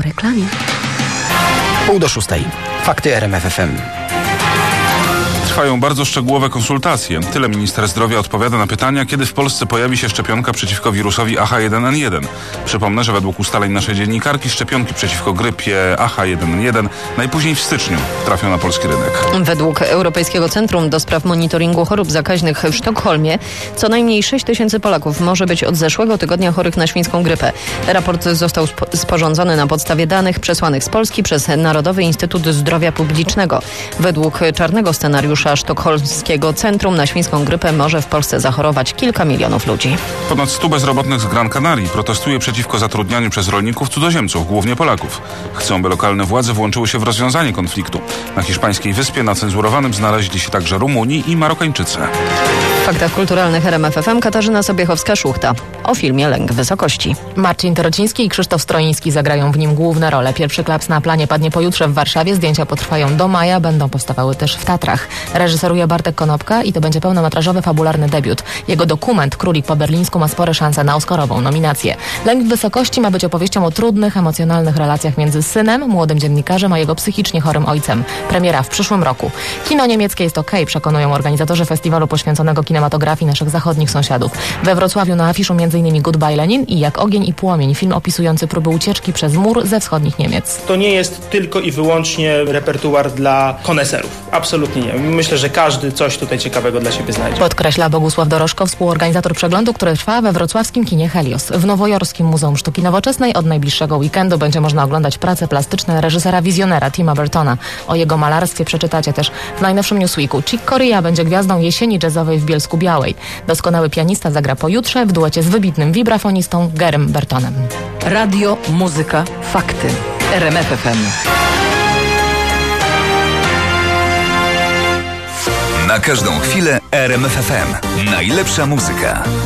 reklamie. 5:30. Fakty RMF FM. Trwają bardzo szczegółowe konsultacje. Tyle minister zdrowia odpowiada na pytania, kiedy w Polsce pojawi się szczepionka przeciwko wirusowi AH1N1. Przypomnę, że według ustaleń naszej dziennikarki szczepionki przeciwko grypie AH1N1 najpóźniej w styczniu trafią na polski rynek. Według Europejskiego Centrum do Spraw Monitoringu Chorób Zakaźnych w Sztokholmie co najmniej 6 000 Polaków może być od zeszłego tygodnia chorych na świńską grypę. Raport został sporządzony na podstawie danych przesłanych z Polski przez Narodowy Instytut Zdrowia Publicznego. Według czarnego scenariusza sztokholmskiego centrum na świńską grypę może w Polsce zachorować kilka milionów ludzi. Ponad 100 bezrobotnych z Gran Canarii protestuje przeciwko zatrudnianiu przez rolników cudzoziemców, głównie Polaków. Chcą, by lokalne władze włączyły się w rozwiązanie konfliktu. Na hiszpańskiej wyspie na cenzurowanym znaleźli się także Rumuni i Marokańczycy. W faktach kulturalnych RMF FM Katarzyna Sobiechowska-Szuchta o filmie Lęk wysokości. Marcin Torociński i Krzysztof Stroiński zagrają w nim główne role. Pierwszy klaps na planie padnie pojutrze w Warszawie. Zdjęcia potrwają do maja, będą powstawały też w Tatrach. Reżyseruje Bartek Konopka i to będzie pełnometrażowy, fabularny debiut. Jego dokument Królik po berlińsku ma spore szanse na oscarową nominację. Lęk wysokości ma być opowieścią o trudnych, emocjonalnych relacjach między synem, młodym dziennikarzem, a jego psychicznie chorym ojcem. Premiera w przyszłym roku. Kino niemieckie jest okej, przekonują organizatorzy festiwalu poświęconego kinematografii naszych zachodnich sąsiadów. We Wrocławiu na afiszu m.in. Goodbye Lenin i Jak ogień i płomień, film opisujący próby ucieczki przez mur ze wschodnich Niemiec. To nie jest tylko i wyłącznie repertuar dla koneserów. Absolutnie nie. Myślę, że każdy coś tutaj ciekawego dla siebie znajdzie. Podkreśla Bogusław Dorożko, współorganizator przeglądu, który trwa we wrocławskim kinie Helios. W nowojorskim Muzeum Sztuki Nowoczesnej od najbliższego weekendu będzie można oglądać prace plastyczne reżysera wizjonera Tima Burtona. O jego malarstwie przeczytacie też w najnowszym Newsweeku. Chick Corea będzie gwiazdą jesieni jazzowej w Bielsku Białej. Doskonały pianista zagra pojutrze w duecie z wybitnym wibrafonistą Garym Burtonem. Radio, muzyka, fakty. RMF FM. Na każdą chwilę RMF FM. Najlepsza muzyka.